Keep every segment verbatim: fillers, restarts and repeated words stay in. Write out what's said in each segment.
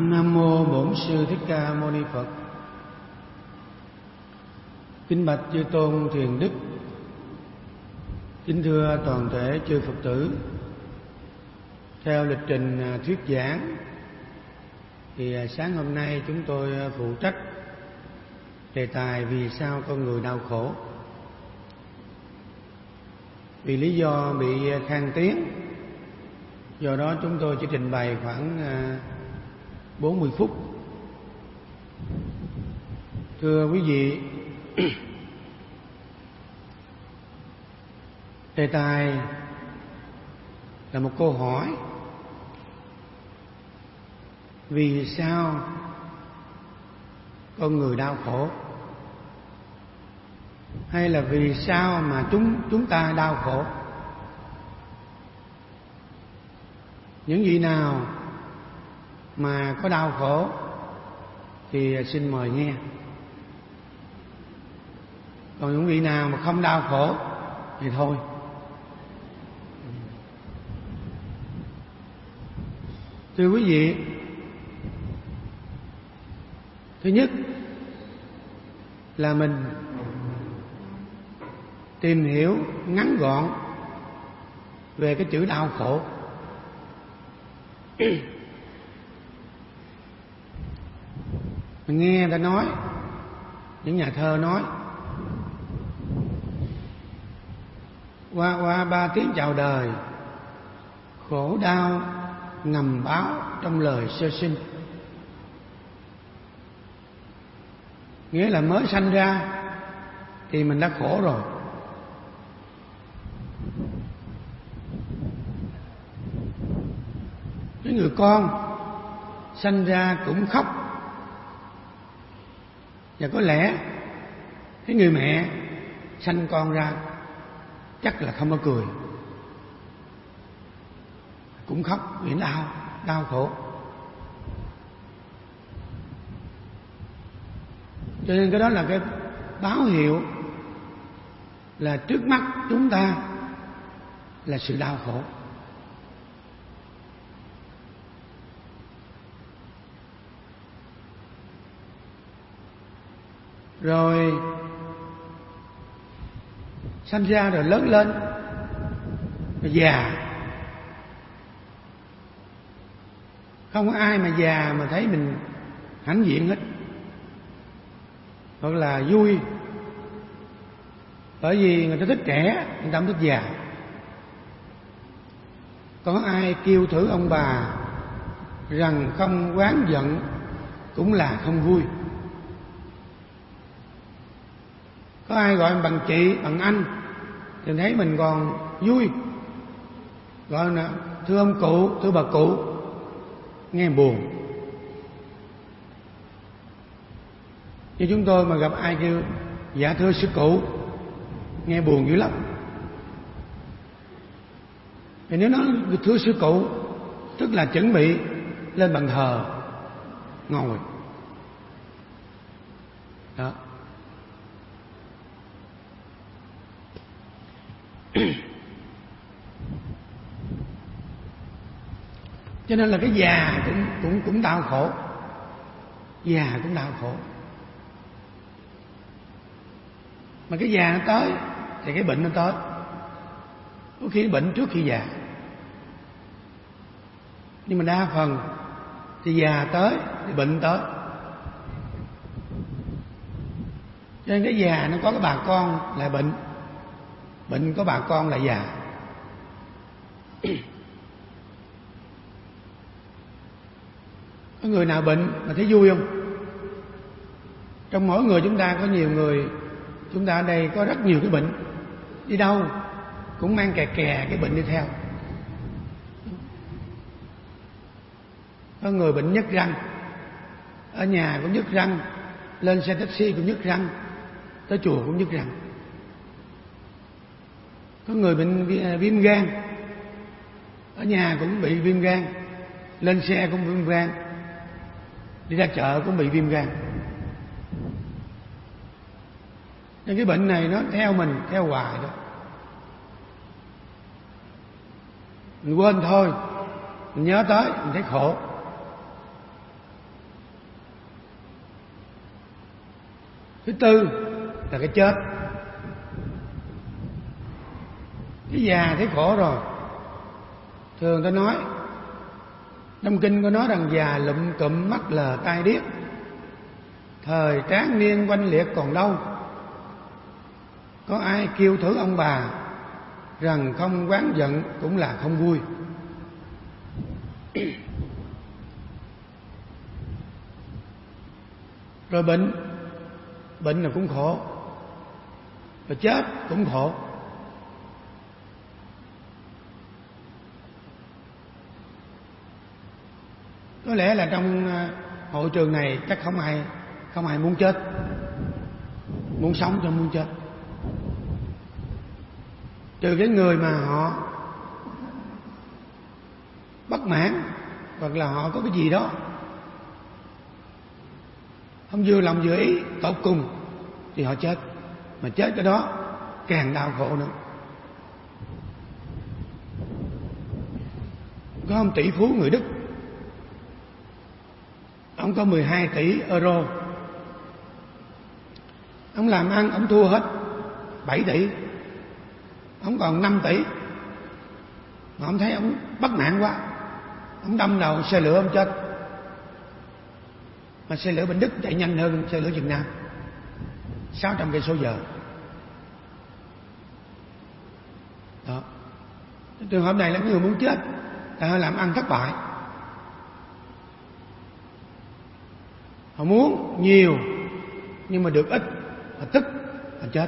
Nam mô Bổn Sư Thích Ca Mâu Ni Phật. Kính bạch chư tôn thiền đức, kính thưa toàn thể chư Phật tử. Theo lịch trình thuyết giảng thì sáng hôm nay chúng tôi phụ trách đề tài vì sao con người đau khổ. Vì lý do bị khang tiếng, do đó chúng tôi chỉ trình bày khoảng bốn mươi phút. Thưa quý vị, đề tài là một câu hỏi: vì sao con người đau khổ? Hay là vì sao mà chúng chúng ta đau khổ? Những vị nào mà có đau khổ thì xin mời nghe. Còn những vị nào mà không đau khổ thì thôi. Thưa quý vị, thứ nhất là mình tìm hiểu ngắn gọn về cái chữ đau khổ. Mình nghe người ta nói, những nhà thơ nói, qua qua ba tiếng chào đời, khổ đau ngầm báo trong lời sơ sinh. Nghĩa là mới sanh ra thì mình đã khổ rồi. Cái người con sanh ra cũng khóc, và có lẽ cái người mẹ sanh con ra chắc là không có cười, cũng khóc vì đau, đau khổ. Cho nên cái đó là cái báo hiệu là trước mắt chúng ta là sự đau khổ. Rồi sanh ra rồi lớn lên, rồi già. Không có ai mà già mà thấy mình hãnh diện hết, hoặc là vui. Bởi vì người ta thích trẻ, người ta không thích già. Có ai kêu thử ông bà rằng không oán giận cũng là không vui. Có ai gọi bằng chị, bằng anh thì thấy mình còn vui. Gọi là thưa ông cụ, thưa bà cụ, nghe buồn. Như chúng tôi mà gặp ai kêu dạ thưa sư cụ, nghe buồn dữ lắm. Thì nếu nói thưa sư cụ, tức là chuẩn bị lên bàn thờ ngồi đó. Cho nên là cái già cũng cũng cũng đau khổ, già cũng đau khổ. Mà cái già nó tới thì cái bệnh nó tới. Có khi bệnh trước khi già, nhưng mà đa phần thì già tới thì bệnh tới. Cho nên cái già nó có cái bà con là bệnh, bệnh có bà con là già. Có người nào bệnh mà thấy vui không? Trong mỗi người chúng ta có nhiều người, chúng ta ở đây có rất nhiều cái bệnh, đi đâu cũng mang kè kè cái bệnh đi theo. Có người bệnh nhức răng, ở nhà cũng nhức răng, lên xe taxi cũng nhức răng, tới chùa cũng nhức răng. Có người bệnh viêm gan, ở nhà cũng bị viêm gan, lên xe cũng viêm gan, đi ra chợ cũng bị viêm gan. Nên cái bệnh này nó theo mình, theo hoài đó. Mình quên thôi, mình nhớ tới mình thấy khổ. Thứ tư là cái chết. Cái già thấy khổ rồi. Thường ta nói, trong kinh có nói rằng già lụm cụm mắt lờ tai điếc, thời tráng niên quanh liệt còn đâu. Có ai kêu thử ông bà rằng không oán giận cũng là không vui. Rồi bệnh, bệnh là cũng khổ, rồi chết cũng khổ. Có lẽ là trong hội trường này chắc không ai không ai muốn chết, muốn sống cho muốn chết, trừ cái người mà họ bất mãn hoặc là họ có cái gì đó không vừa lòng vừa ý tột cùng thì họ chết. Mà chết cái đó càng đau khổ nữa. Có ông tỷ phú người Đức, ông có mười hai tỷ euro. Ông làm ăn ông thua hết bảy tỷ, ông còn năm tỷ. Mà ông thấy ông bất mãn quá, ông đâm đầu xe lửa ông chết. Mà xe lửa bên Đức chạy nhanh hơn xe lửa Việt Nam sáu trăm cây số giờ. Đó. Trường hợp này là người muốn chết, tại họ làm ăn thất bại. Họ muốn nhiều nhưng mà được ít, họ tức, họ chết.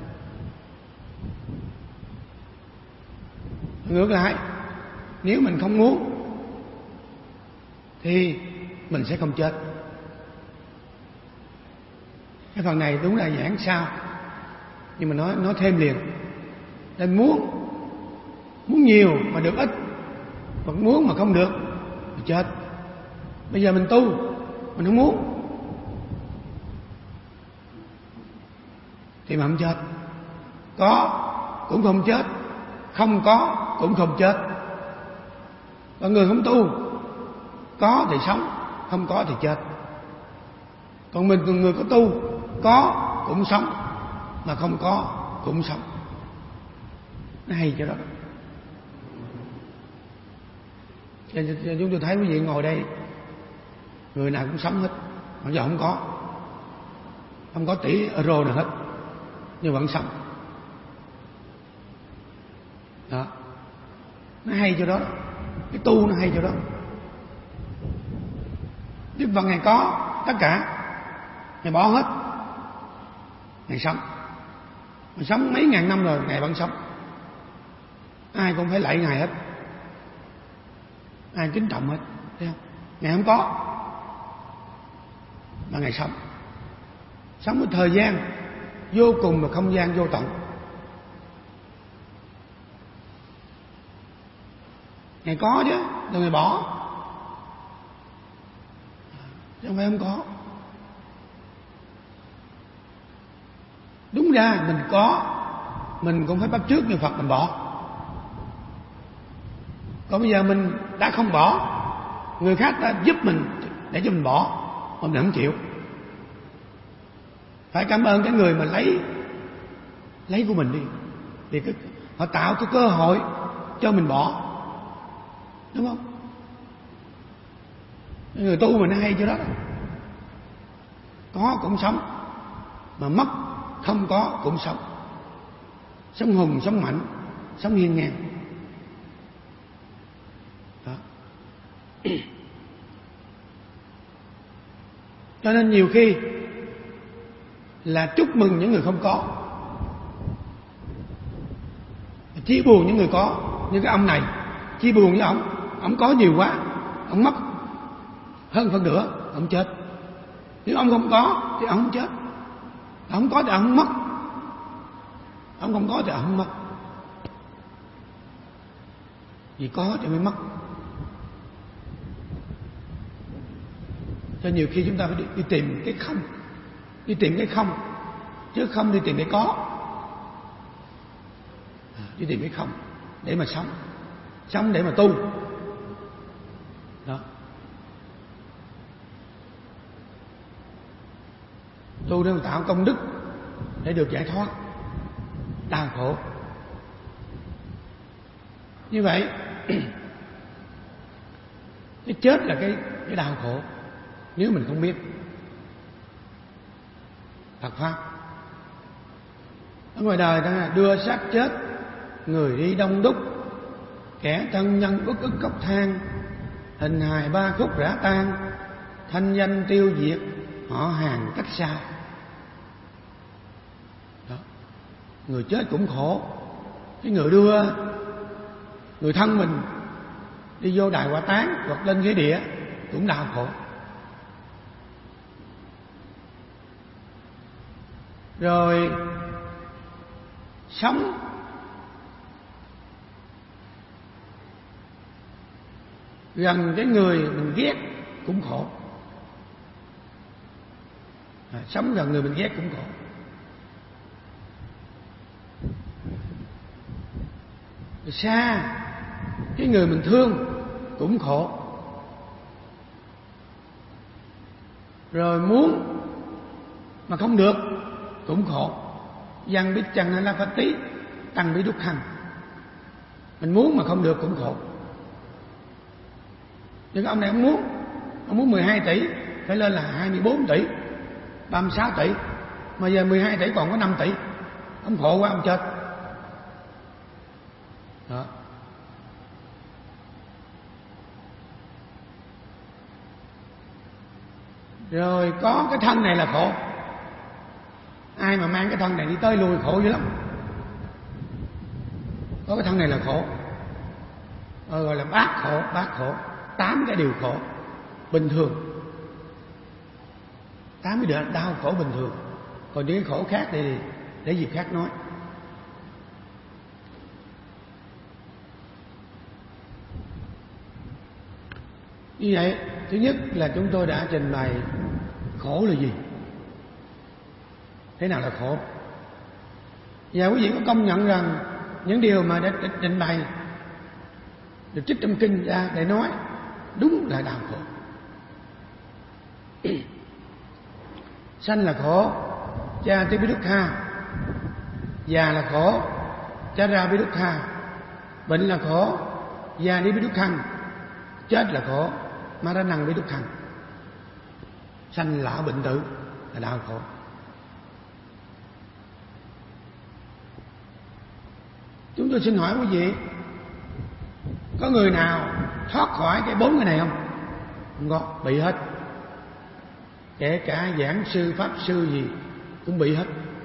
Ngược lại, nếu mình không muốn thì mình sẽ không chết. Cái phần này đúng là giảng sao, nhưng mà nói nói thêm liền. Nên muốn muốn nhiều mà được ít, hoặc muốn mà không được thì chết. Bây giờ mình tu, mình không muốn thì mà không chết. Có cũng không chết, không có cũng không chết. Và người không tu, có thì sống, không có thì chết. Còn mình người có tu, có cũng sống, mà không có cũng sống. Nó hay cho đó. Cho chúng tôi thấy quý vị ngồi đây, người nào cũng sống hết, mặc dù không có không có tỷ euro nào hết, nhưng vẫn sống. Đó, nó hay cho đó. Cái tu nó hay cho đó. Đức Phật Ngài có tất cả, Ngài bỏ hết, Ngài sống. Ngài sống mấy ngàn năm rồi, Ngài vẫn sống. Ai cũng phải lạy Ngài hết, ai kính trọng hết. Thấy không? Ngài không có mà Ngài sống. Sống với thời gian vô cùng và không gian vô tận. Ngài có chứ, rồi Ngài bỏ, chứ không phải không có. Đúng ra mình có, mình cũng phải bắt chước như Phật mình bỏ. Còn bây giờ mình đã không bỏ, người khác đã giúp mình để cho mình bỏ, mà mình không chịu. Phải cảm ơn cái người mà lấy lấy của mình đi, thì cái, họ tạo cái cơ hội cho mình bỏ, đúng không? Người tu mình nó hay cho đó. Có cũng sống, mà mất không có cũng sống. Sống hùng, sống mạnh, sống hiên ngang. Đó. Cho nên nhiều khi là chúc mừng những người không có, chia buồn những người có. Như cái ông này chia buồn với ông, ông có nhiều quá, ông mất hơn phân nửa, ông chết. Nếu ông không có thì ông không chết, ông không có thì ông không mất, ông không có thì ông không mất. Vì có thì mới mất. Cho nhiều khi chúng ta phải đi, đi tìm cái không, đi tìm cái không, chứ không đi tìm cái có. Đi tìm cái không để mà sống, sống để mà tu. Đó. tu để tạo công đức để được giải thoát đau khổ. Như vậy cái chết là cái cái đau khổ nếu mình không biết Phật pháp. Ở ngoài đời ta đưa xác chết, người đi đông đúc, kẻ thân nhân uất ức khóc than, hình hài ba khúc rã tan, thanh danh tiêu diệt, họ hàng cách xa. Đó. Người chết cũng khổ, cái người đưa người thân mình đi vô đài hỏa táng hoặc lên ghế địa cũng đau khổ. Rồi sống gần cái người mình ghét cũng khổ. À, sống gần người mình ghét cũng khổ. Rồi xa cái người mình thương cũng khổ. Rồi muốn mà không được cũng khổ. Văn biết chăng hay là phát tí, tăng biết đúc hành. Mình muốn mà không được cũng khổ. Nhưng ông này ông muốn, ông muốn mười hai tỷ, phải lên là hai mươi bốn tỷ, ba mươi sáu tỷ, mà giờ mười hai tỷ còn có năm tỷ, ông khổ quá ông chết. Đó. Rồi có cái thân này là khổ. Ai mà mang cái thân này đi tới lui khổ dữ lắm. Có cái thân này là khổ, ờ, gọi là bát khổ. Bát khổ, tám cái điều khổ bình thường, tám cái đau khổ bình thường. Còn những cái khổ khác thì để dịp khác nói. Như vậy, thứ nhất là chúng tôi đã trình bày khổ là gì, thế nào là khổ. Và quý vị có công nhận rằng những điều mà đã trình bày được trích trong kinh ra để nói đúng là đau khổ. Sanh là khổ, cha ti bi dukkha. Già là khổ, cha ra bi dukkha. Bệnh là khổ, già đi bi dukkha. Chết là khổ, ma ra năng bi dukkha. Sanh lão bệnh tử là đau khổ. Chúng tôi xin hỏi quý vị, có người nào thoát khỏi cái bốn cái này không? Không có, bị hết. Kể cả giảng sư, pháp sư gì cũng bị hết.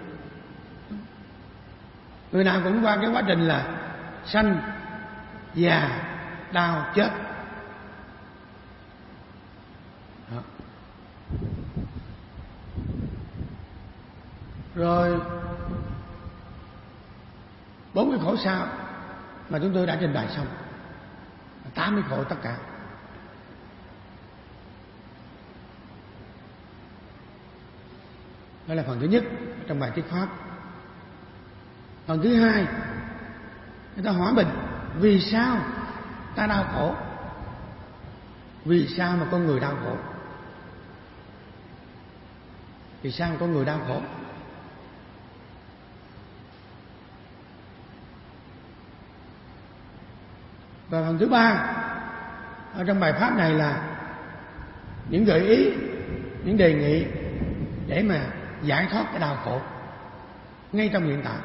Người nào cũng qua cái quá trình là sanh, già, đau, chết. Đó. Rồi bốn cái khổ sao mà chúng tôi đã trình bày xong, tám cái khổ tất cả. Đó là phần thứ nhất trong bài thuyết pháp. Phần thứ hai, người ta hỏi mình vì sao ta đau khổ, vì sao mà con người đau khổ, vì sao mà con người đau khổ. Và phần thứ ba ở trong bài pháp này là những gợi ý, những đề nghị để mà giải thoát cái đau khổ ngay trong hiện tại.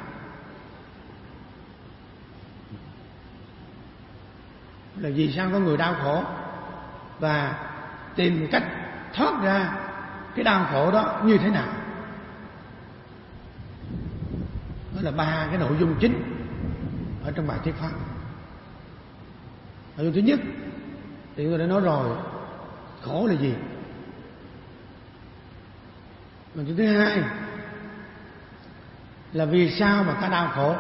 Là vì sao có người đau khổ và tìm cách thoát ra cái đau khổ đó như thế nào. Đó là ba cái nội dung chính ở trong bài thuyết pháp. Nội dung thứ nhất thì tôi đã nói rồi, khổ là gì. Nội dung thứ hai là vì sao mà ta đau khổ.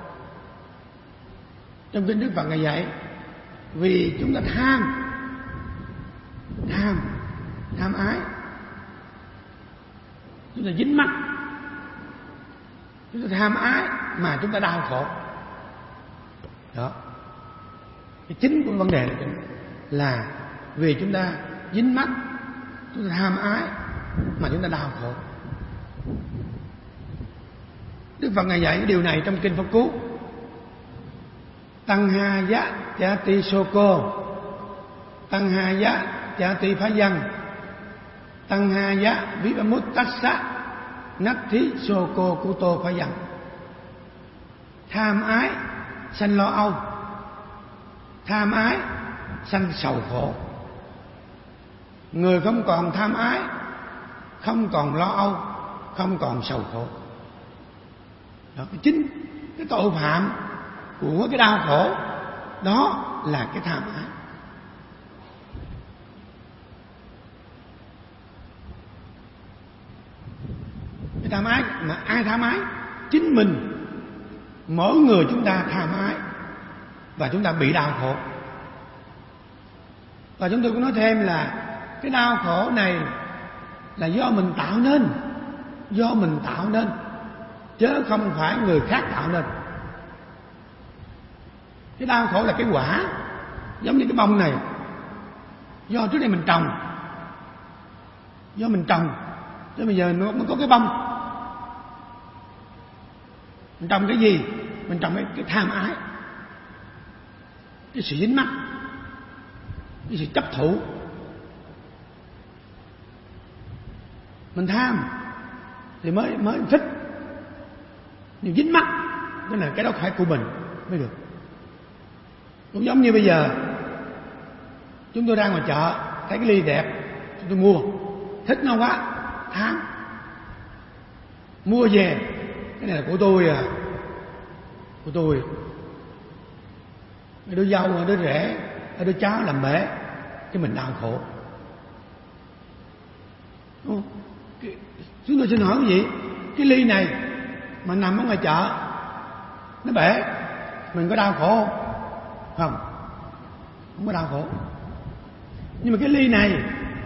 Trong kinh Đức Phật Ngài dạy, vì chúng ta tham, tham, tham ái, chúng ta dính mắc, chúng ta tham ái mà chúng ta đau khổ. Đó, cái chính của vấn đề là vì chúng ta dính mắc, chúng ta tham ái mà chúng ta đau khổ. Đức Phật Ngài dạy cái điều này trong Kinh Pháp Cú. Tăng ha giá cha ti sô cô, tăng ha giá cha ti phá dân, tăng ha giá vi ba mút tát sát nát thí sô cô cu tô phá dân. Tham ái sanh lo âu, tham ái sanh sầu khổ. Người không còn tham ái, không còn lo âu, không còn sầu khổ. Đó, chính cái tội phạm của cái đau khổ đó là cái tham ái. Cái tham ái mà ai tham ái? Chính mình. Mỗi người chúng ta tham ái và chúng ta bị đau khổ. Và chúng tôi cũng nói thêm là cái đau khổ này là do mình tạo nên, do mình tạo nên, chứ không phải người khác tạo nên. Cái đau khổ là cái quả, giống như cái bông này, do trước đây mình trồng, do mình trồng, chứ bây giờ nó mới có cái bông. Mình trồng cái gì? Mình trồng cái, cái tham ái, cái sự dính mắc, cái sự chấp thủ. Mình tham thì mới mới thích, nhưng dính mắc cái là cái đó phải của mình mới được. Cũng giống như bây giờ chúng tôi ra ngoài chợ thấy cái ly đẹp, chúng tôi mua, thích nó quá, tham, mua về, cái này là của tôi à, của tôi. Đứa dâu, đứa rể, đứa cháu làm bể, cái mình đau khổ. Chúng tôi xin hỏi cái gì? Cái ly này mà nằm ở ngoài chợ nó bể, mình có đau khổ không? Không, không có đau khổ. Nhưng mà cái ly này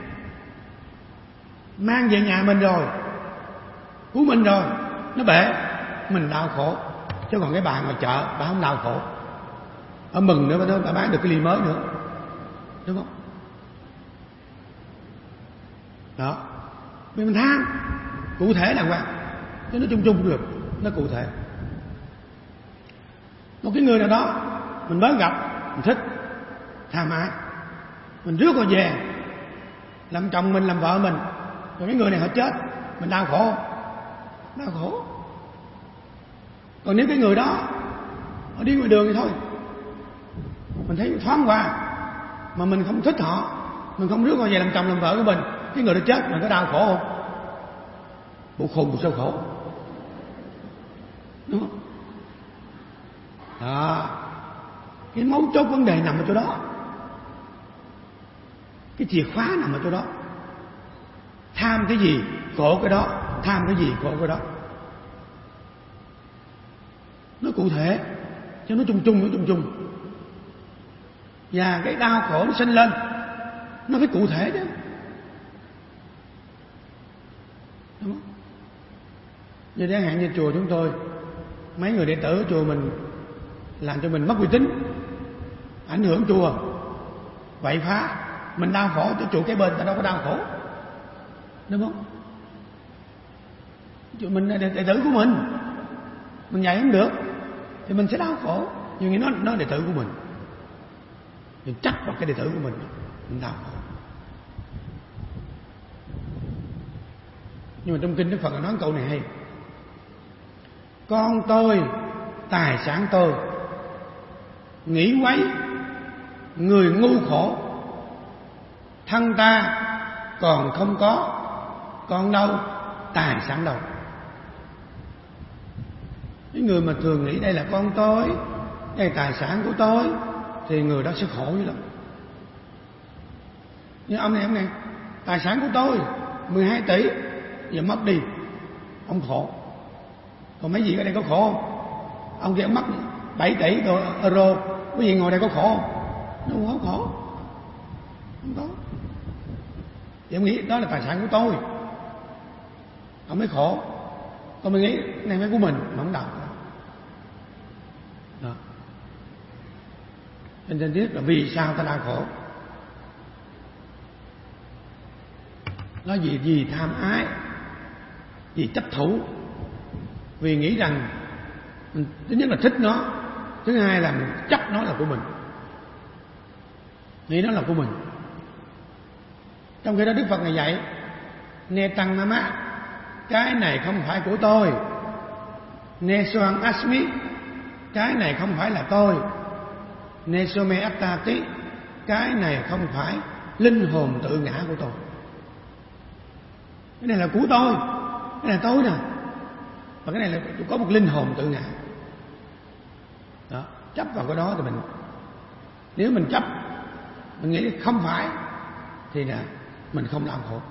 mang về nhà mình rồi, của mình rồi, nó bể, mình đau khổ. Chứ còn cái bà ngoài chợ, bà không đau khổ, bà mừng nữa, bà, bà bán được cái ly mới nữa, đúng không? Đó, vì mình tham, cụ thể là quan, chứ nó chung chung được, nó cụ thể. Một cái người nào đó mình mới gặp, mình thích, tham ái, mình rước họ về làm chồng mình, làm vợ mình, rồi cái người này họ chết, mình đau khổ không? Đau khổ. Còn nếu cái người đó họ đi ngoài đường thì thôi, mình thấy thoáng qua mà mình không thích họ, mình không rước họ về làm chồng làm vợ của mình, cái người đó chết, mình có đau khổ không? Bộ khùng, bộ sao khổ, đúng không? Đó, cái mấu chốt vấn đề nằm ở chỗ đó, cái chìa khóa nằm ở chỗ đó. Tham cái gì khổ cái đó, tham cái gì khổ cái đó. Nó cụ thể, chứ nó chung chung, nó chung chung. Và cái đau khổ nó sinh lên, nó phải cụ thể chứ, đúng không? Như chẳng hạn như chùa chúng tôi, mấy người đệ tử ở chùa mình làm cho mình mất uy tín, ảnh hưởng chùa, vậy phá, mình đau khổ, cho chùa cái bên ta đâu có đau khổ, đúng không? Chùa mình là đệ tử của mình, mình dạy không được thì mình sẽ đau khổ, nhưng nghĩ nó nó đệ tử của mình, mình chắc vào cái đệ tử của mình, mình đau khổ. Nhưng mà trong kinh Đức Phật nói câu này hay: con tôi, tài sản tôi, nghĩ quấy, người ngu khổ, thân ta còn không có, còn đâu, tài sản đâu. Cái người mà thường nghĩ đây là con tôi, đây là tài sản của tôi, thì người đó sẽ khổ dữ lắm. Như ông này, ông này, tài sản của tôi mười hai tỷ, giờ mất đi, ông khổ. Còn mấy vị ở đây có khổ không? Ông kia ông mất bảy tỷ euro, quý vị ngồi đây có khổ không? Nó không có khổ, không có. Thì ông nghĩ đó là tài sản của tôi, ông mới khổ. Còn mình nghĩ này phải của mình, mà không đâu. Đó. Nên chân thiết là vì sao ta đau khổ? Nó vì, vì tham ái, vì chấp thủ, vì nghĩ rằng mình, thứ nhất là thích nó, thứ hai là mình chấp nó là của mình, nghĩ nó là của mình. Trong khi đó Đức Phật Ngài dạy ne tăng nama, cái này không phải của tôi, ne soang asmi, cái này không phải là tôi, ne some attati, cái này không phải linh hồn tự ngã của tôi. Cái này là của tôi, cái này là tôi nè, và cái này là có một linh hồn tự ngã. Đó, chấp vào cái đó thì mình, nếu mình chấp, mình nghĩ không phải thì là mình không đau khổ.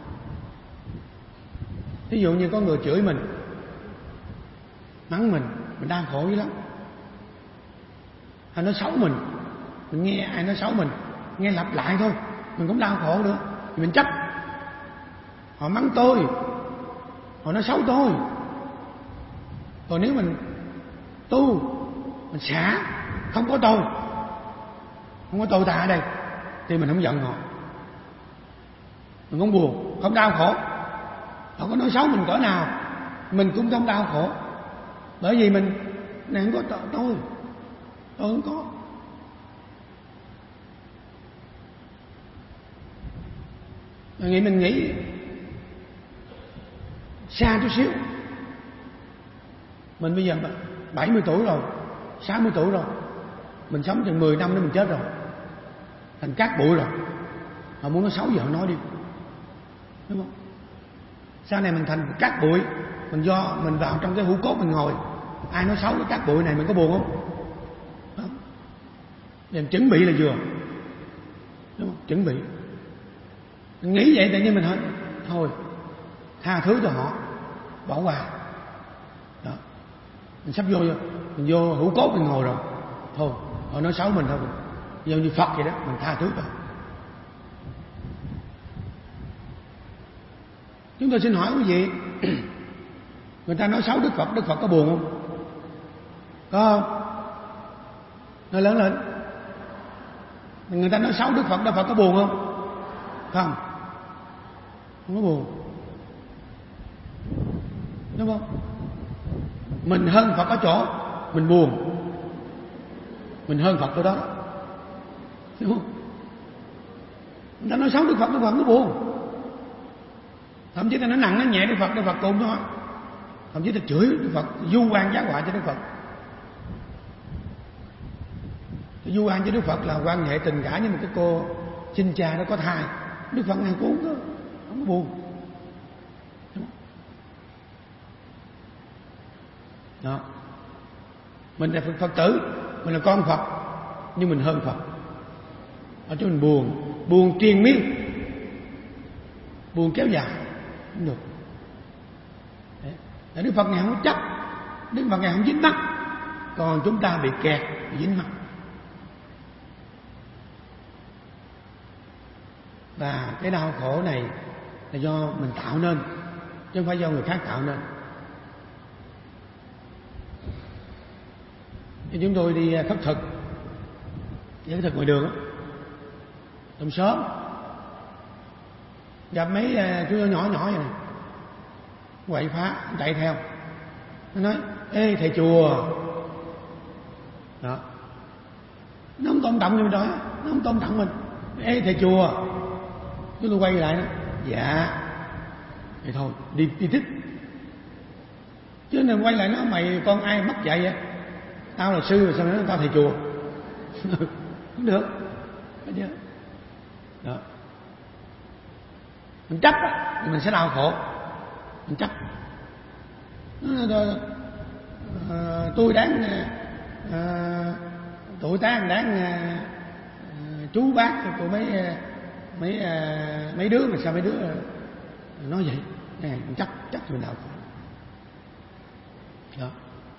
Ví dụ như có người chửi mình, mắng mình, mình đau khổ dữ lắm. Hay nói xấu mình, mình nghe ai nói xấu mình, nghe lặp lại thôi, mình cũng đau khổ nữa, thì mình chấp. Họ mắng tôi, họ nói xấu tôi. Còn nếu mình tu, mình xả, không có tôi, không có tôi ta ở đây, thì mình không giận họ, mình không buồn, không đau khổ. Họ có nói xấu mình cỡ nào, mình cũng không đau khổ, bởi vì mình này không có tôi, tôi, tôi không có. Mình nghĩ mình nghĩ xa chút xíu. Mình bây giờ bảy mươi tuổi rồi, sáu mươi tuổi rồi, mình sống chừng mười năm nữa mình chết rồi, thành cát bụi rồi. Họ muốn nói xấu gì họ nói đi, đúng không? Sau này mình thành cát bụi, mình do mình vào trong cái hũ cốt mình ngồi, ai nói xấu cái cát bụi này mình có buồn không? Đó. Mình chuẩn bị là vừa, đúng không? Chuẩn bị. Mình nghĩ vậy tự nhiên mình thôi, thôi tha thứ cho họ, bỏ qua. Đó. Mình sắp vô, mình vô hũ cốt mình ngồi rồi, thôi họ nói xấu mình thôi, giống như Phật vậy đó, mình tha thứ cho. Chúng tôi xin hỏi quý vị, người ta nói xấu Đức Phật, Đức Phật có buồn không? Có không? Nói lớn lên. Người ta nói xấu Đức Phật, Đức Phật có buồn không? Không. Không có buồn, đúng không? Mình hơn Phật ở chỗ mình buồn, mình hơn Phật ở đó, đúng không? Người ta nói xấu Đức Phật, Đức Phật nó buồn. Thậm chí ta nói nặng, nói nhẹ Đức Phật, Đức Phật cũng thôi. Thậm chí ta chửi Đức Phật, du oan giá họa cho Đức Phật. Du oan cho Đức Phật là quan hệ tình cảm với một cái cô sinh cha nó có thai. Đức Phật Ngài cũng không có, không có buồn. Đó. Mình là Phật tử, mình là con Phật, nhưng mình hơn Phật. Ở chỗ mình buồn, buồn triền miên, buồn kéo dài, không được. Đấy. Đức Phật Ngài không chấp, Đức Phật Ngài không dính mắc, còn chúng ta bị kẹt, bị dính mắc. Và cái đau khổ này là do mình tạo nên, chứ không phải do người khác tạo nên. Thì chúng tôi đi khất thực, đi khất thực ngoài đường á, trong sớm gặp mấy chú nhỏ nhỏ vậy này, quậy phá, chạy theo, nó nói: ê thầy chùa. Đó, nó không tôn trọng như mình đó, nó không tôn trọng mình. Ê thầy chùa. Chúng tôi quay lại nó: dạ. Thì thôi đi đi tiếp, chứ nên quay lại nó: mày con ai mất dạy vậy? Tao là sư rồi sao nói tao thầy chùa? Không được. Đó. Mình chấp á, thì mình sẽ đau khổ. Mình chấp. À, tôi đáng à, tuổi tác đáng à, chú bác của mấy mấy à, mấy đứa mà sao mấy đứa nói vậy? Này, mình chấp chấp mình đau khổ. Đó.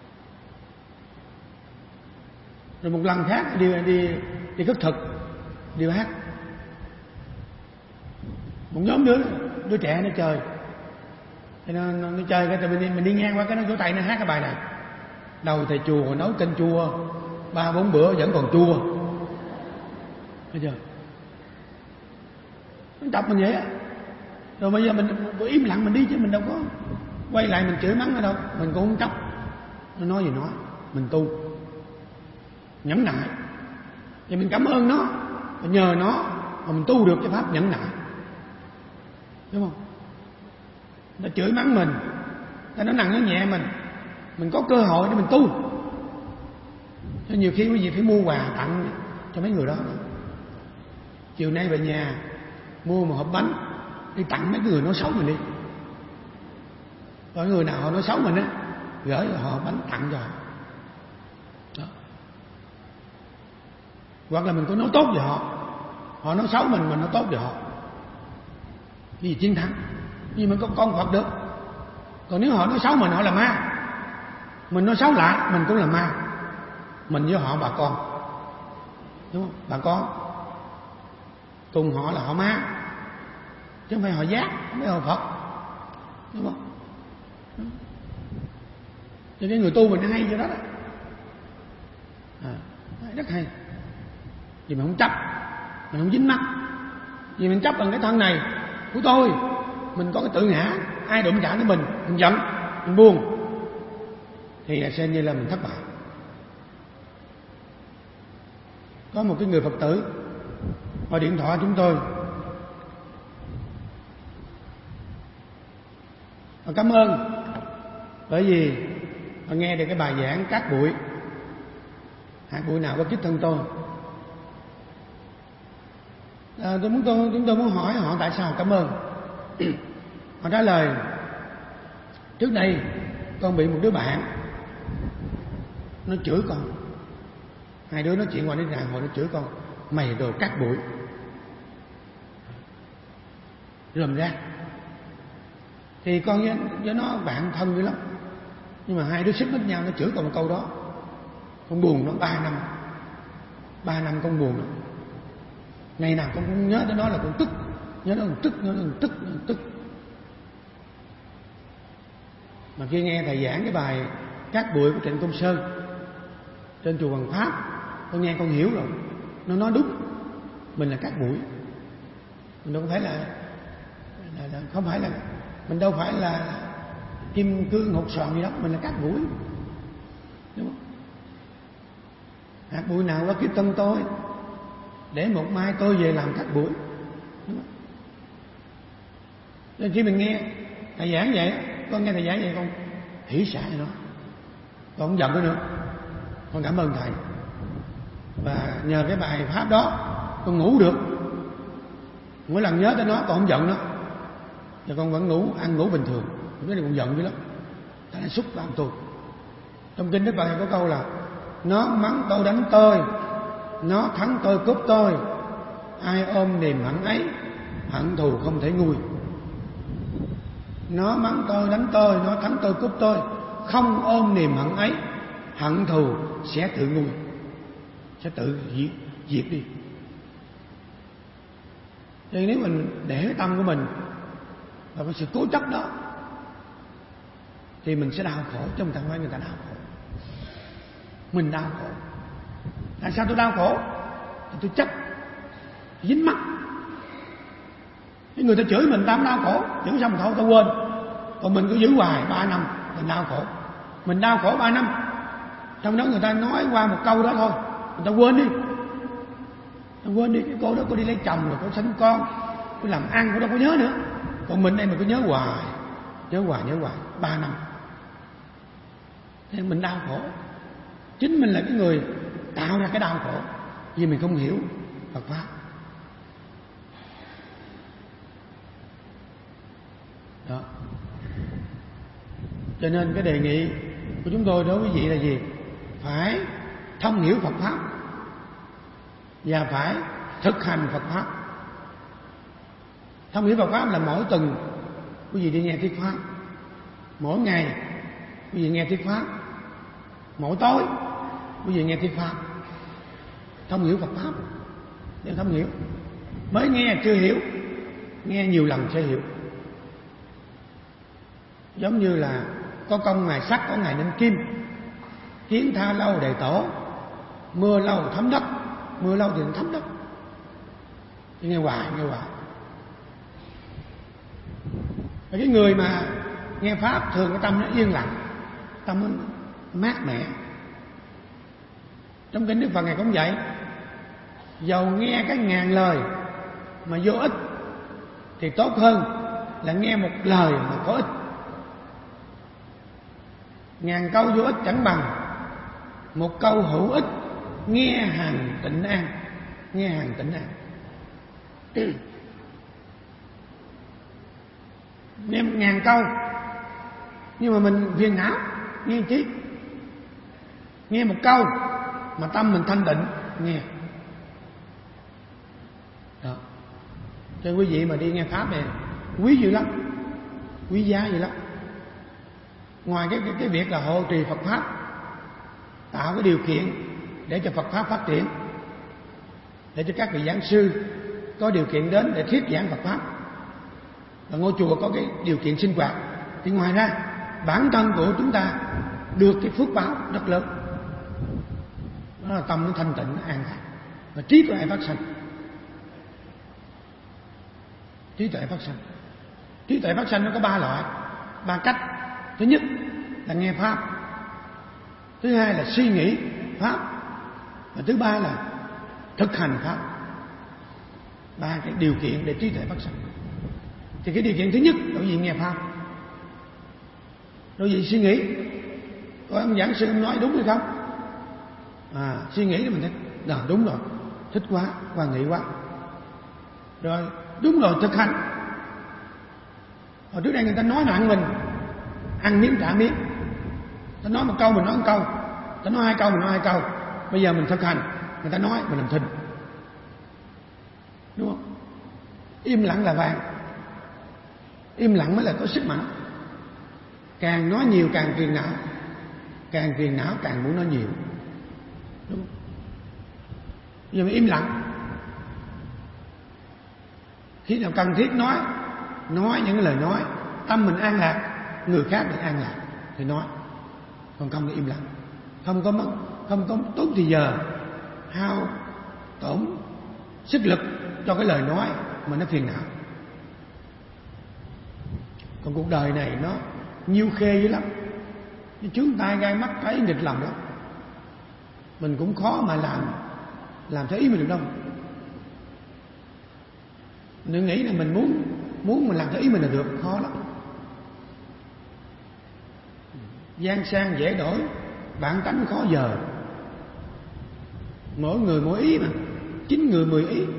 Rồi một lần khác đi đi đi khất thực, đi hát. Một nhóm đứa đứa trẻ nó chơi, thì nó, nó, nó chơi cái mình đi, mình đi ngang qua cái nó vỗ tay nó hát cái bài này. Đầu thầy chùa nấu canh chua ba bốn bữa vẫn còn chua. Thấy chưa? Nó chọc mình vậy á. Rồi bây giờ mình im lặng mình đi chứ mình đâu có quay lại mình chửi mắng ở đâu, mình cũng không trách. Nó nói gì nói, mình tu nhẫn nại, và mình cảm ơn nó, và nhờ nó mà mình tu được cái pháp nhẫn nại, đúng không? Nó chửi mắng mình, nó nặng nó nhẹ mình, mình có cơ hội để mình tu. Cho nhiều khi quý vị phải mua quà tặng cho mấy người đó. Chiều nay về nhà mua một hộp bánh đi tặng mấy người nói xấu mình đi. Có người nào họ nói xấu mình á, gửi họ hộp bánh tặng cho họ. Đó. Hoặc là mình có nói tốt về họ, họ nói xấu mình, mình nói tốt về họ. Cái gì chiến thắng, vì mình có con Phật được. Còn nếu họ nói xấu mình, họ là ma, mình nói xấu lại, mình cũng là ma. Mình với họ bà con, đúng không? Bà con cùng họ là họ ma, chứ không phải họ giác, không phải họ Phật, đúng không? Cho nên người tu mình nó hay cho đó đó, à, rất hay. Vì mình không chấp, mình không dính mắc. Vì mình chấp bằng cái thân này của tôi, mình có cái tự ngã, ai đụng chạm tới mình, mình giận, mình buồn, thì xem như là mình thất bại. Có một cái người Phật tử gọi điện thoại chúng tôi, họ cảm ơn bởi vì họ nghe được cái bài giảng Cát Bụi, hạt bụi nào có kích thân tôi. À, tôi muốn tôi chúng tôi muốn hỏi họ tại sao cảm ơn. Họ trả lời: trước đây con bị một đứa bạn nó chửi con, hai đứa nói chuyện qua đến ràng hồi nó chửi con: mày đồ cát bụi, rườm ra. Thì con với, với nó bạn thân dữ lắm, nhưng mà hai đứa xích mích nhau, nó chửi con một câu đó, con buồn nó ba năm, ba năm con buồn nó. Ngày nào con cũng nhớ tới nó là con tức, nhớ nó con tức, nhớ nó con tức, nó con tức. Mà khi nghe thầy giảng cái bài Cát Bụi của Trịnh Công Sơn trên chùa Hoàng Pháp, con nghe con hiểu rồi. Nó nói đúng, mình là cát bụi, mình đâu phải là, là, là không phải là mình đâu phải là kim cương hột xoàn gì đó, mình là cát bụi, đúng không? Hạt bụi nào có kiếp thân tôi, để một mai tôi về làm cát bụi, đúng không? Nên khi mình nghe thầy giảng vậy, con nghe thầy giảng vậy con hỷ xả cho nó, con không giận nó nữa, con cảm ơn thầy. Và nhờ cái bài pháp đó con ngủ được, mỗi lần nhớ tới nó con không giận nó, và con vẫn ngủ, ăn ngủ bình thường. Cái này con giận dữ lắm, ta đã xúc phạm tôi. Trong kinh Đức Phật có câu là: nó mắng tôi đánh tôi, nó thắng tôi cướp tôi, ai ôm niềm hận ấy, hận thù không thể nguôi. Nó mắng tôi đánh tôi, nó thắng tôi cướp tôi, không ôm niềm hận ấy, hận thù sẽ tự nguôi, sẽ tự diệt, diệt đi. Nên nếu mình để cái tâm của mình và cái sự cố chấp đó thì mình sẽ đau khổ, chứ không phải người ta đau khổ. Mình đau khổ. Tại sao tôi đau khổ? Thì tôi chấp, dính mắc. Cái người ta chửi mình ta không đau khổ, chửi xong thôi ta quên. Còn mình cứ giữ hoài ba năm, mình đau khổ. Mình đau khổ ba năm, trong đó người ta nói qua một câu đó thôi, người ta quên đi. Ta quên đi, cái cô đó cô đi lấy chồng rồi, cô sinh con, cô làm ăn, cô đâu có nhớ nữa. Còn mình đây mình cứ nhớ hoài, nhớ hoài, nhớ hoài, ba năm. Nên mình đau khổ. Chính mình là cái người tạo ra cái đau khổ, vì mình không hiểu Phật Pháp. Đó. Cho nên cái đề nghị của chúng tôi đối với quý vị là gì? Phải thông hiểu Phật Pháp và phải thực hành Phật Pháp. Thông hiểu Phật Pháp là mỗi tuần quý vị đi nghe thuyết Pháp, mỗi ngày quý vị nghe thuyết Pháp, mỗi tối quý vị nghe thuyết Pháp. Thông hiểu Phật Pháp, để thông hiểu. Mới nghe chưa hiểu, nghe nhiều lần sẽ hiểu. Giống như là có công ngài sắt, có ngài nên kim. Kiến tha lâu đầy tổ, mưa lâu thấm đất, mưa lâu thì thấm đất. Nghe hoài, nghe hoài. Và cái người mà nghe pháp thường cái tâm nó yên lặng, tâm nó mát mẻ. Trong kinh Đức Phật Ngài cũng vậy, dầu nghe cái ngàn lời mà vô ích thì tốt hơn là nghe một lời mà có ích. Ngàn câu vô ích chẳng bằng một câu hữu ích, nghe hàng tịnh an. Nghe hàng tịnh an. Nghe một ngàn câu nhưng mà mình phiền não, nghe chi? Nghe một câu mà tâm mình thanh tịnh, nghe. Đó. Cho quý vị mà đi nghe pháp này quý dữ lắm, quý giá dữ lắm. Ngoài cái, cái, cái việc là hộ trì Phật pháp, tạo cái điều kiện để cho Phật pháp phát triển, để cho các vị giảng sư có điều kiện đến để thuyết giảng Phật pháp, và ngôi chùa có cái điều kiện sinh hoạt, thì ngoài ra bản thân của chúng ta được cái phước báo rất lớn. Đó là tâm nó thanh tịnh, nó an lạc, và trí tuệ phát sanh. Trí tuệ phát sanh Trí tuệ phát sanh nó có ba loại, ba cách. Thứ nhất là nghe pháp, thứ hai là suy nghĩ pháp, và thứ ba là thực hành pháp. Ba cái điều kiện để trí tuệ phát sanh. Thì cái điều kiện thứ nhất đối với nghe pháp, đối với suy nghĩ. Có ông giảng sư ông nói đúng hay không? À, suy nghĩ thì mình thấy à, đúng rồi, thích quá, hoan nghị quá. Rồi đúng rồi, thực hành. Hồi trước đây người ta nói là ăn mình, ăn miếng trả miếng. Ta nói một câu mình nói một câu, ta nói hai câu mình nói hai câu. Bây giờ mình thực hành, người ta nói mình làm thinh, đúng không? Im lặng là vàng. Im lặng mới là có sức mạnh. Càng nói nhiều càng phiền não, càng phiền não càng muốn nói nhiều, đúng không? Bây giờ mình im lặng. Khi nào cần thiết nói, nói những cái lời nói, tâm mình an lạc, người khác được an lạc thì nói. Còn không thì im lặng, không có mất, không có tốn thì giờ, hao tổn sức lực cho cái lời nói mà nó phiền não. Còn cuộc đời này nó nhiêu khê dữ lắm, nó chướng tai gai mắt thấy nghịch lòng lắm. Mình cũng khó mà làm làm theo ý mình được đâu. Mình nghĩ là mình muốn muốn mình làm theo ý mình là được, khó lắm. Gian sang dễ đổi, bản tánh khó dời. Mỗi người mỗi ý mà, chín người mười ý.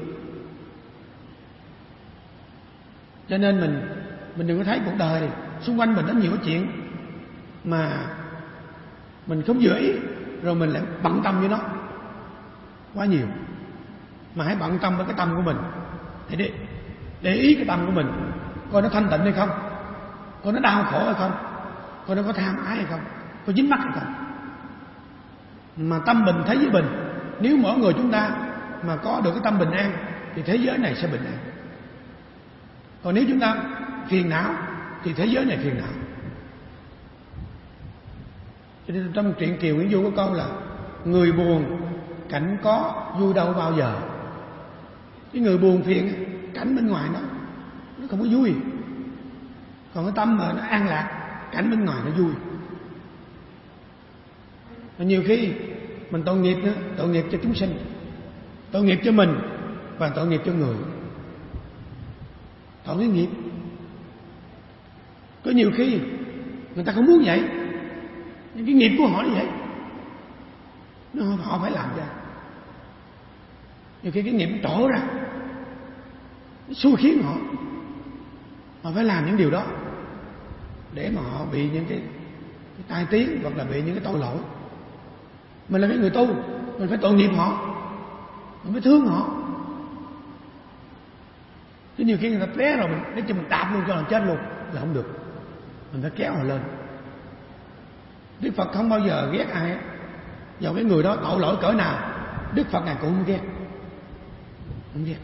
Cho nên mình mình đừng có thấy cuộc đời này, xung quanh mình có nhiều chuyện mà mình không vừa ý, rồi mình lại bận tâm với nó quá nhiều. Mà hãy bận tâm với cái tâm của mình, để để, để ý cái tâm của mình, coi nó thanh tịnh hay không, coi nó đau khổ hay không, coi nó có tham ái hay không, có dính mắc hay không. Mà tâm bình thế giới bình. Nếu mỗi người chúng ta mà có được cái tâm bình an thì thế giới này sẽ bình an. Còn nếu chúng ta phiền não thì thế giới này phiền não. Cho nên trong truyện Kiều Nguyễn Du có câu là người buồn cảnh có vui đâu bao giờ. Cái người buồn phiền, cảnh bên ngoài nó nó không có vui. Còn cái tâm mà nó an lạc, cảnh bên ngoài nó vui. Và nhiều khi mình tội nghiệp nữa, tội nghiệp cho chúng sinh, tội nghiệp cho mình và tội nghiệp cho người. Tội cái nghiệp. Có nhiều khi người ta không muốn vậy, nhưng cái nghiệp của họ như vậy, nó họ phải làm ra. Nhiều khi cái nghiệp nó trổ ra, nó xui khiến họ, họ phải làm những điều đó để mà họ bị những cái, cái tai tiếng hoặc là bị những cái tội lỗi. Mình là cái người tu, mình phải tội nghiệp họ, mình phải thương họ. Chứ nhiều khi người ta té rồi mình để cho mình đạp luôn cho làm chết luôn là không được. Mình phải kéo họ lên. Đức Phật không bao giờ ghét ai. Dầu cái người đó tội lỗi cỡ nào, Đức Phật Ngài cũng không ghét. Không ghét.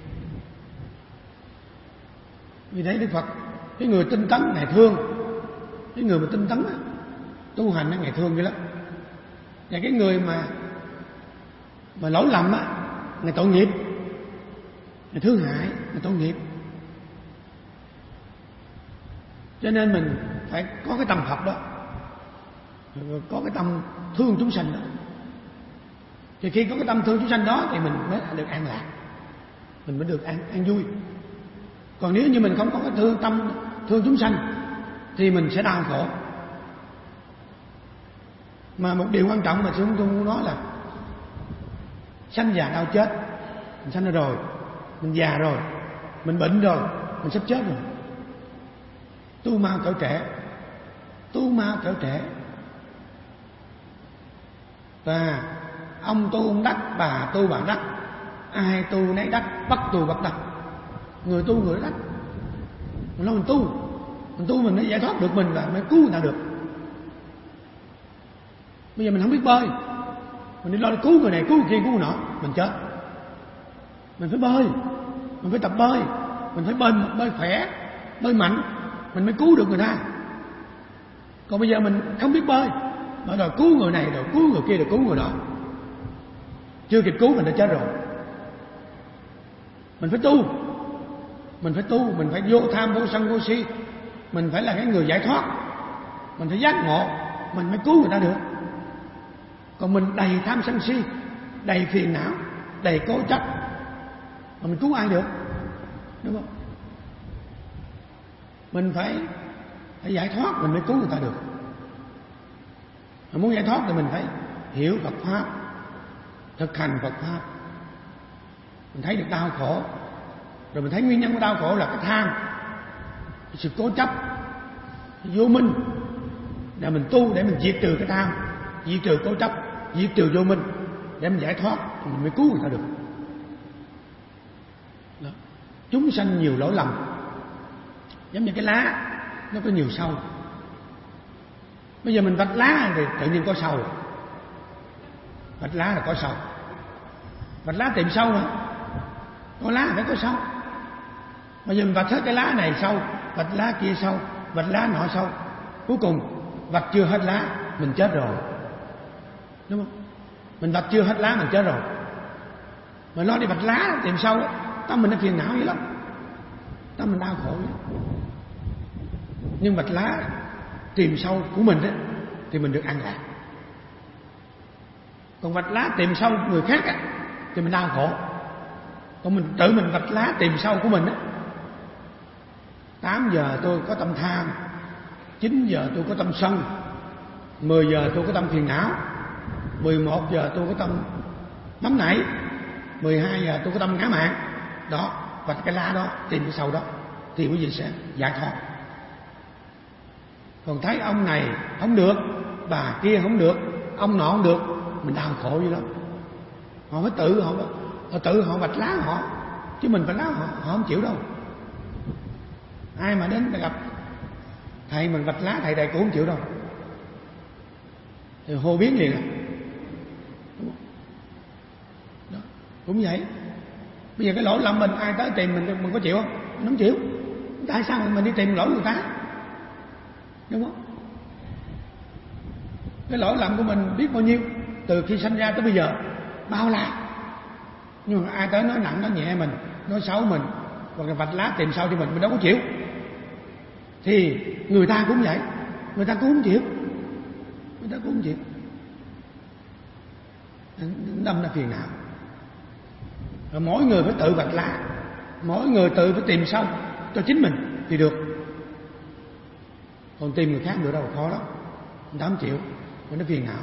Vì thế Đức Phật, cái người tinh tấn Ngài thương. Cái người mà tinh tấn tu hành Ngài thương vậy lắm. Và cái người mà mà lỗi lầm á, Ngài tội nghiệp, Ngài thương hại, Ngài tội nghiệp. Cho nên mình phải có cái tâm Phật đó, có cái tâm thương chúng sanh đó. Thì khi có cái tâm thương chúng sanh đó thì mình mới được an lạc, mình mới được an, an vui. Còn nếu như mình không có cái thương tâm thương chúng sanh thì mình sẽ đau khổ. Mà một điều quan trọng mà sư tôi muốn nói là sanh già đau chết. Mình sanh ra rồi, mình già rồi, mình bệnh rồi, mình sắp chết rồi. Tu mau cỡ trẻ, tu mau cỡ trẻ. Và ông tu ông đắc, bà tu bà đắc, ai tu nấy đắc, bất tu bất đắc. Người tu người đắc. Mình nói mình tu, mình tu mình mới giải thoát được mình là mới cứu người ta được. Bây giờ mình không biết bơi, mình đi lo đi cứu người này, cứu người kia, cứu người nọ, mình chết. Mình phải bơi, mình phải tập bơi, mình phải bơi bơi khỏe, bơi mạnh, mình mới cứu được người ta. Còn bây giờ mình không biết bơi, mà rồi cứu người này, rồi cứu người kia, rồi cứu người đó, chưa kịp cứu mình đã chết rồi. Mình phải tu, mình phải tu, mình phải vô tham vô sân vô si, mình phải là cái người giải thoát, mình phải giác ngộ, mình mới cứu người ta được. Còn mình đầy tham sân si, đầy phiền não, đầy cố chấp, mà mình cứu ai được, đúng không? Mình phải, phải giải thoát mình mới cứu người ta được. Mà muốn giải thoát thì mình phải hiểu Phật Pháp, thực hành Phật Pháp. Mình thấy được đau khổ, rồi mình thấy nguyên nhân của đau khổ là cái tham, cái sự cố chấp, cái vô minh. Để mình tu để mình diệt trừ cái tham, diệt trừ cố chấp, diệt trừ vô minh, để mình giải thoát thì mình mới cứu người ta được. Đó. Chúng sanh nhiều lỗi lầm, giống như cái lá nó có nhiều sâu. Bây giờ mình vạch lá thì tự nhiên có sâu, vạch lá là có sâu, vạch lá tìm sâu mà, có lá phải có sâu. Bây giờ mình vạch hết cái lá này sâu, vạch lá kia sâu, vạch lá nọ sâu, cuối cùng vạch chưa hết lá mình chết rồi, đúng không? Mình vạch chưa hết lá mình chết rồi. Mà lo đi vạch lá tìm sâu, tâm mình nó phiền não dữ lắm, tâm mình đau khổ lắm. Nhưng vạch lá tìm sâu của mình đó, thì mình được an lạc. Còn vạch lá tìm sâu người khác á, thì mình đau khổ. Còn mình tự mình vạch lá tìm sâu của mình á, tám giờ tôi có tâm tham, chín giờ tôi có tâm sân, mười giờ tôi có tâm phiền não, mười một giờ tôi có tâm nóng nảy, mười hai giờ tôi có tâm ngã mạn. Đó, vạch cái lá đó, tìm cái sâu đó, thì quý vị sẽ giải thoát. Còn thấy ông này không được, bà kia không được, ông nọ không được, mình đau khổ vậy lắm. Họ phải tự họ, họ tự họ vạch lá họ, chứ mình vạch lá họ, họ không chịu đâu. Ai mà đến gặp thầy mình vạch lá thầy thầy cũng không chịu đâu, thì hô biến liền à. Đó, cũng vậy. Bây giờ cái lỗi lầm mình ai tới tìm mình mình có chịu không? Mình không chịu. Tại sao mình đi tìm lỗi người ta, đúng không? Cái lỗi lầm của mình biết bao nhiêu, từ khi sinh ra tới bây giờ bao la. Nhưng mà ai tới nói nặng nói nhẹ mình, nói xấu mình, hoặc là vạch lá tìm sâu cho mình, mình đâu có chịu. Thì người ta cũng vậy, người ta cũng không chịu, người ta cũng không chịu. Đâm ra phiền não. Rồi mỗi người phải tự vạch lá, mỗi người tự phải tìm sâu cho chính mình thì được. Còn tìm người khác được đâu, khó lắm, người ta không chịu, người ta phiền não.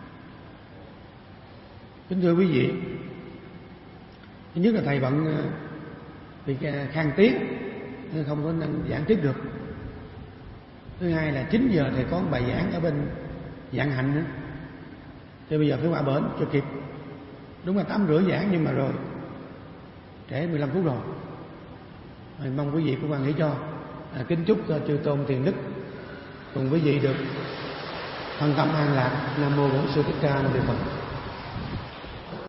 Kính thưa quý vị, thứ nhất là thầy bận vì khang tiết nên không có giảng tiếp được. Thứ hai là chín giờ thầy có một bài giảng ở bên Vạn Hạnh nữa, thì bây giờ phải qua bển cho kịp. Đúng là tám rưỡi giảng nhưng mà rồi trễ mười lăm phút rồi. Rồi mong quý vị cũng quan nghĩ cho. À, kính chúc cho chư tôn tiền đức cùng quý vị được thân tâm an lạc. Nam mô Bổn Sư Thích Ca Mâu Ni Phật.